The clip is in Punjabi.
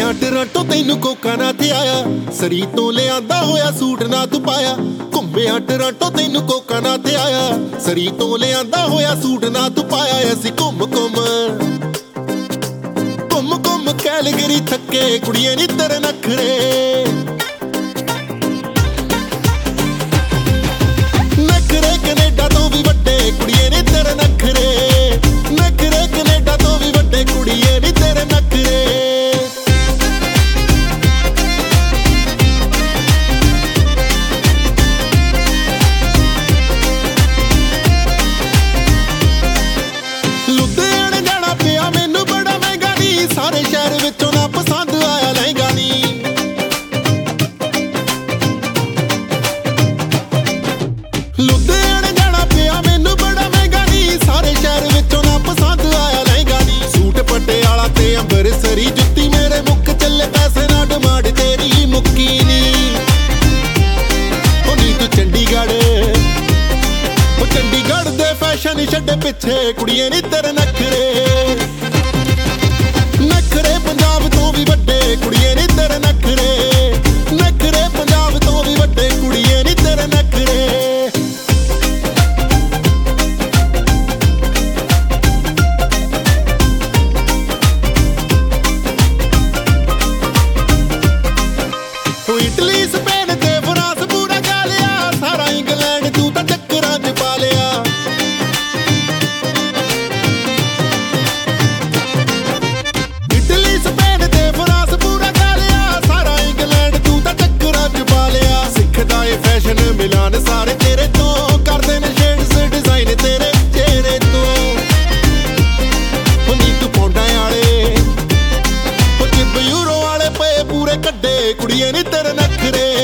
ਘੁੰਮਿਆ ਟਰਾਂਟੋ ਤੈਨੂੰ ਕੋਕਾ ਨਾ ਤੇ ਆਇਆ, ਸਰੀ ਤੋਂ ਲਿਆਂਦਾ ਹੋਇਆ ਸੂਟ ਨਾ ਤੂੰ ਪਾਇਆ। ਘੁੰਮਿਆ ਟਰਾਂਟੋ ਤੈਨੂੰ ਕੋਕਾ ਨਾ ਤੇ ਆਇਆ, ਸਰੀ ਤੋਂ ਲਿਆਂਦਾ ਹੋਇਆ ਸੂਟ ਨਾ ਤੂੰ ਪਾਇਆ। ਅਸੀਂ ਘੁੰਮ ਘੁੰਮ ਕੈਲਗਰੀ ਥੱਕੇ, ਕੁੜੀਏ ਨੀ ਤੇਰੇ ਨਖਰੇ। ਨਖਰੇ ਕੈਨੇਡਾ ਤੋਂ ਵੀ ਵੱਡੇ, ਕੁੜੀਏ ਨੀ ਤੇਰੇ ਨਖਰੇ। ਨਖਰੇ ਕੈਨੇਡਾ ਤੋਂ ਵੀ ਵੱਡੇ, ਕੁੜੀਏ ਨੀ ਤੇਰੇ ਨਖਰੇ। ਲੁਧਿਆਣੇ ਜਾਣਾ ਪਿਆ ਮੈਨੂੰ ਬੜਾ ਮਹਿੰਗਾ ਨੀ, ਸਾਰੇ ਸ਼ਹਿਰ ਵਿੱਚੋਂ ਨਾ ਪਸੰਦ ਆਇਆ ਲਹਿੰਗਾ ਨੀ। ਲੁਧਿਆਣੇ ਜਾਣਾ ਪਿਆ ਮੈਨੂੰ ਬੜਾ ਮਹਿੰਗਾ ਨੀ, ਸਾਰੇ ਸ਼ਹਿਰ ਵਿੱਚੋਂ ਨਾ ਪਸੰਦ ਆਇਆ ਲਹਿੰਗਾ ਨੀ। ਸੂਟ ਪਟਿਆਲਾ ਤੇ ਅੰਬਰਸਰੀ, ਜੁੱਤੀ ਮੇਰੇ ਮੁੱਕ ਚੱਲੇ, ਪੈਸੇ ਨਾ ਡਿਮਾਂਡ ਤੇਰੀ ਮੁੱਕੀ ਨੀ। ਉਹ ਨੀ ਤੂੰ ਚੰਡੀਗੜ੍ਹ ਦੇ ਫੈਸ਼ਨ ਛੱਡੇ ਪਿੱਛੇ, ਕੁੜੀਏ ਨੀ ਤੇਰੇ ਨਖਰੇ। ਨਖਰੇ ਪੰਜਾਬ ਤੋਂ ਵੀ ਵੱਡੇ, ਕੁੜੀਏ ਨੀ ਤੇਰੇ ਨਖਰੇ। ਨਖਰੇ ਪੰਜਾਬ ਤੋਂ ਵੀ ਵੱਡੇ, ਕੁੜੀਏ ਨੀ ਤੇਰੇ ਨਖਰੇ। ਤੂੰ ਇਟਲੀ ਸਪੇਨ ਤੇ ਫਰਾਂਸ ਪੂਰਾ ਗਾ ਲਿਆ, ਸਾਰਾ ਇੰਗਲੈਂਡ ਤੂੰ ਤਾਂ ਚੱਕਰਾਂ 'ਚ ਪਾ ਲਿਆ। ਇਟਲੀ ਸਪੇਨ ਤੇ ਫਰਾਂਸ ਪੂਰਾ ਗਾ ਲਿਆ, ਸਾਰਾ ਇੰਗਲੈਂਡ ਤੂੰ ਤਾਂ ਚੱਕਰਾਂ 'ਚ ਪਾ ਲਿਆ। ਸਿੱਖਦਾ ਏ ਫੈਸ਼ਨ ਮਿਲਾਨ ਸਾਰੇ ਤੇਰੇ ਤੋਂ, ਕਰਦੇ ਨੇ ਸ਼ੇਡਸ ਡਿਜ਼ਾਈਨ ਤੇਰੇ ਚਿਹਰੇ ਤੋਂ। ਨੀ ਤੂੰ ਪੌਂਡਾਂ ਵਾਲੇ, ਉਹ ਜਿੱਬ ਯੂਰੋ ਵਾਲੇ ਪਏ ਪੂਰੇ ਕੱਢੇ, ਕੁੜੀਏ ਨੀ ਤੇਰੇ ਨਖਰੇ।